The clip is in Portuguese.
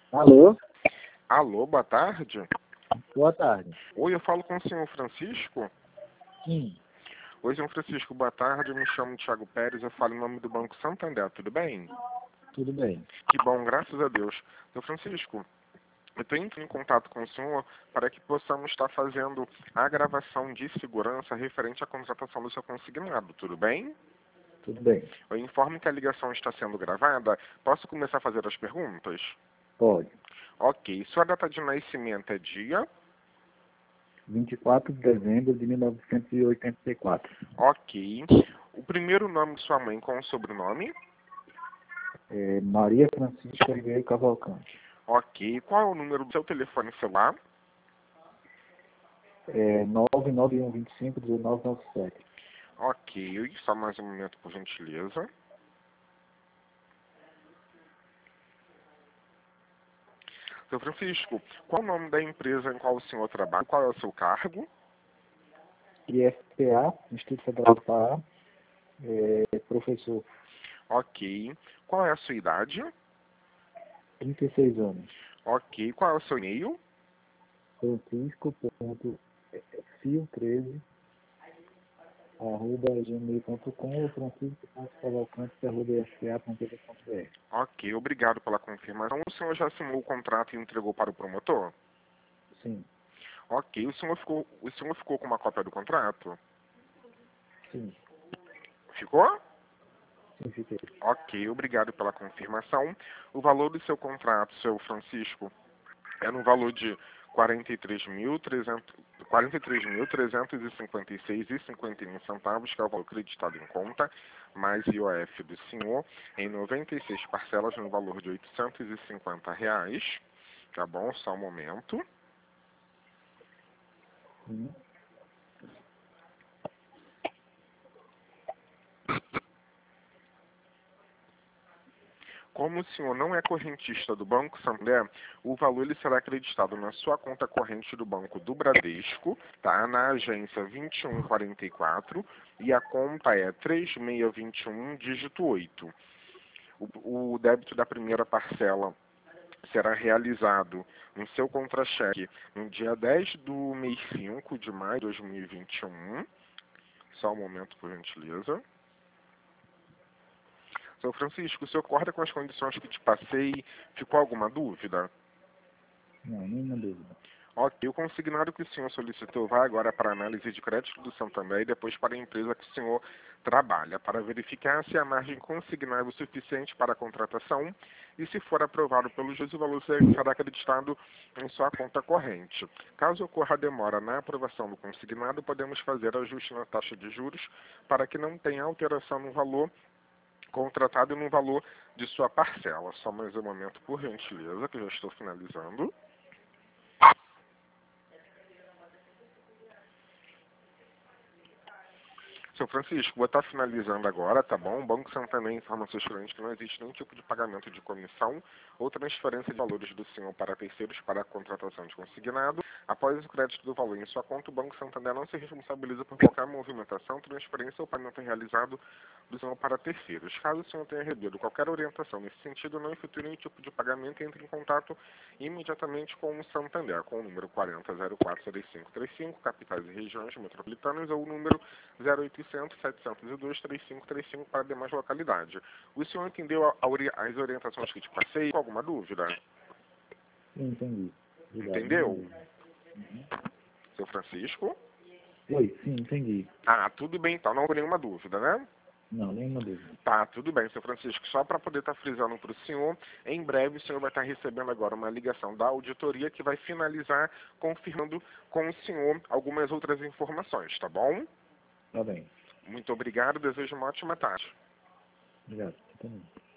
Alô? Alô, boa tarde. Boa tarde. Oi, eu falo com o senhor Francisco? Sim, Oi, senhor Francisco, boa tarde. Eu me chamo Thiago Pérez, eu falo em nome do Banco Santander, tudo bem? tudo bem. Que bom, graças a Deus. Senhor Francisco, eu estou entrando em contato com o senhor para que possamos estar fazendo a gravação de segurança referente à contratação do seu consignado, tudo bem? Tudo bem. Eu informo que a ligação está sendo gravada. Posso começar a fazer as perguntas? Pode. Ok. Sua data de nascimento é dia? 24 de dezembro de 1984. Ok. O primeiro nome de sua mãe com o sobrenome? Maria Francisca Ribeiro Cavalcante. Ok. Qual é o número do seu telefone celular? 99125-1997. Ok. Só mais um momento, por gentileza. Seu Francisco, qual é o nome da empresa em qual o senhor trabalha? Qual é o seu cargo? IFPA, Instituto Federal do Pará, professor, Ok. Qual é a sua idade? 36 anos. Ok. Qual é o seu e-mail? francisco.fio13@gmail.com ou francisco.cavalcante@ifpa.edu.br. Ok. Obrigado pela confirmação. O senhor já assinou o contrato e entregou para o promotor? Sim, Ok. O senhor ficou com uma cópia do contrato? sim, Ficou? sim, fiquei. Ok, obrigado pela confirmação. O valor do seu contrato, seu Francisco, é no valor de R$ 43.356,51, que é o valor acreditado em conta, mais IOF do senhor, em 96 parcelas no valor de R$ 850. Tá bom? Só um momento. Sim. Como o senhor não é correntista do Banco Santander, o valor ele será acreditado na sua conta corrente do Banco do Bradesco, tá? Na agência 2144, e a conta é 3621, dígito 8. O débito da primeira parcela será realizado no seu contra-cheque no dia 10 do mês 5 de maio de 2021. Só um momento, por gentileza. Seu Francisco, o senhor concorda com as condições que te passei? Ficou alguma dúvida? Não, nenhuma dúvida. Ok, o consignado que o senhor solicitou vai agora para a análise de crédito do Santander e depois para a empresa que o senhor trabalha, para verificar se a margem consignável é suficiente para a contratação e, se for aprovado pelo juiz, o valor será acreditado em sua conta corrente. Caso ocorra demora na aprovação do consignado, podemos fazer ajuste na taxa de juros para que não tenha alteração no valor contratado e no valor de sua parcela. Só mais um momento, por gentileza, que eu já estou finalizando. Seu Francisco, vou estar finalizando agora, tá bom? O Banco Santander informa seus clientes que não existe nenhum tipo de pagamento de comissão ou transferência de valores do senhor para terceiros para a contratação de consignado. Após o crédito do valor em sua conta, o Banco Santander não se responsabiliza por qualquer movimentação, transferência ou pagamento realizado do senhor para terceiros. Caso o senhor tenha recebido qualquer orientação nesse sentido, não efetue nenhum tipo de pagamento e entre em contato imediatamente com o Santander, com o número 4004-3535, capitais e regiões metropolitanas, ou o número 0800-702-3535 para demais localidades. O senhor entendeu as orientações que te passei? Com alguma dúvida? Sim, entendi. Obrigado, nenhuma Entendeu? dúvida. Uhum. Seu Francisco? Oi, sim, entendi. Ah, tudo bem então, não houve nenhuma dúvida, né? Não, nenhuma dúvida. Tá, tudo bem, seu Francisco. Só para poder estar frisando para o senhor, em breve o senhor vai estar recebendo agora uma ligação da auditoria que vai finalizar confirmando com o senhor algumas outras informações, tá bom? Tá bem. Muito obrigado, desejo uma ótima tarde. Obrigado. Você também.